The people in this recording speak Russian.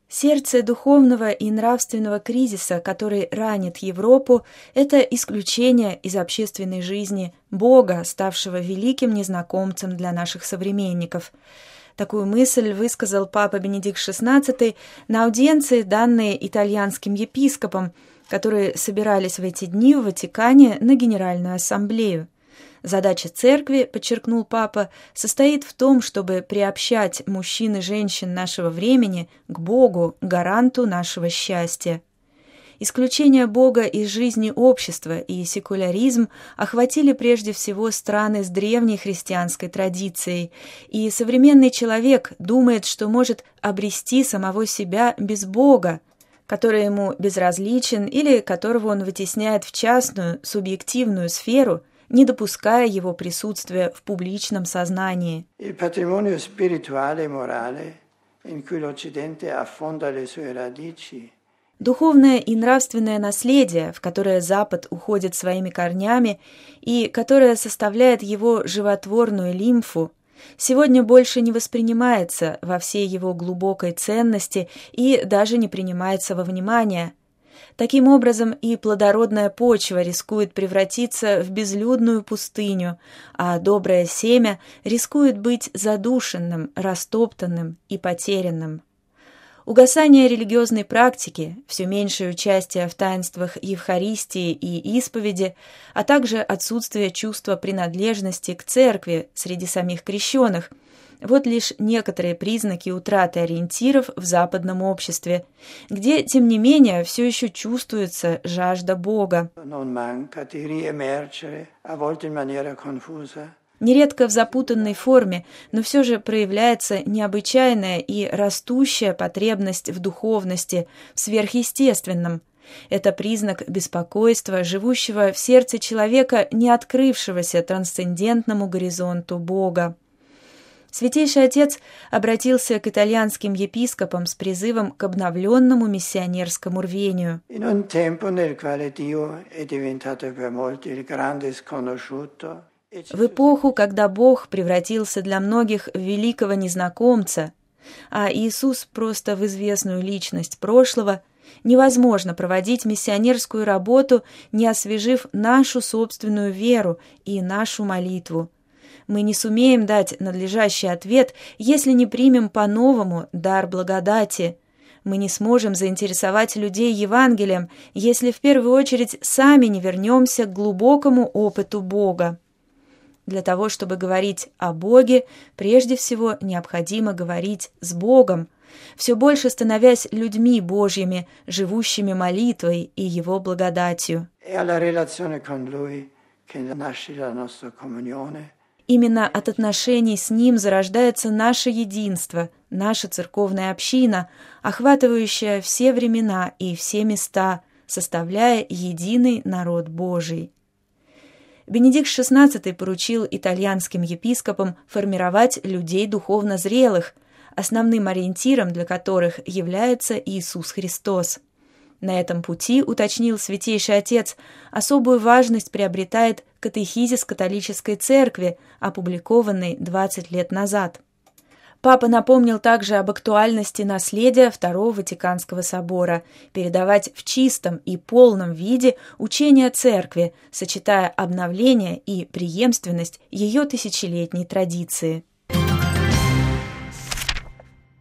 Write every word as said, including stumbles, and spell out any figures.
Сердце духовного и нравственного кризиса, который ранит Европу, это исключение из общественной жизни Бога, ставшего великим незнакомцем для наших современников. Такую мысль высказал папа Бенедикт шестнадцатый на аудиенции, данной итальянским епископам, которые собирались в эти дни в Ватикане на Генеральную ассамблею. Задача церкви, подчеркнул папа, состоит в том, чтобы приобщать мужчин и женщин нашего времени к Богу, гаранту нашего счастья. Исключение Бога из жизни общества и секуляризм охватили прежде всего страны с древней христианской традицией, и современный человек думает, что может обрести самого себя без Бога, который ему безразличен или которого он вытесняет в частную, субъективную сферу, не допуская его присутствия в публичном сознании. Il patrimonio spirituale e morale in cui l'Occidente affonda le sue radici. Духовное и нравственное наследие, в которое Запад уходит своими корнями и которое составляет его животворную лимфу, сегодня больше не воспринимается во всей его глубокой ценности и даже не принимается во внимание. Таким образом, и плодородная почва рискует превратиться в безлюдную пустыню, а доброе семя рискует быть задушенным, растоптанным и потерянным. Угасание религиозной практики, все меньшее участие в таинствах Евхаристии и исповеди, а также отсутствие чувства принадлежности к церкви среди самих крещеных – вот лишь некоторые признаки утраты ориентиров в западном обществе, где, тем не менее, все еще чувствуется жажда Бога. Нередко в запутанной форме, но все же проявляется необычайная и растущая потребность в духовности, в сверхъестественном. Это признак беспокойства, живущего в сердце человека, не открывшегося трансцендентному горизонту Бога. Святейший Отец обратился к итальянским епископам с призывом к обновленному миссионерскому рвению. В эпоху, когда Бог превратился для многих в великого незнакомца, а Иисус просто в известную личность прошлого, невозможно проводить миссионерскую работу, не освежив нашу собственную веру и нашу молитву. Мы не сумеем дать надлежащий ответ, если не примем по-новому дар благодати. Мы не сможем заинтересовать людей Евангелием, если в первую очередь сами не вернемся к глубокому опыту Бога. Для того, чтобы говорить о Боге, прежде всего необходимо говорить с Богом, все больше становясь людьми Божьими, живущими молитвой и Его благодатью. Именно от отношений с Ним зарождается наше единство, наша церковная община, охватывающая все времена и все места, составляя единый народ Божий. Бенедикт шестнадцатый поручил итальянским епископам формировать людей духовно зрелых, основным ориентиром для которых является Иисус Христос. На этом пути, уточнил Святейший Отец, особую важность приобретает катехизис католической церкви, опубликованный двадцать лет назад. Папа напомнил также об актуальности наследия Второго Ватиканского собора, передавать в чистом и полном виде учение церкви, сочетая обновление и преемственность ее тысячелетней традиции.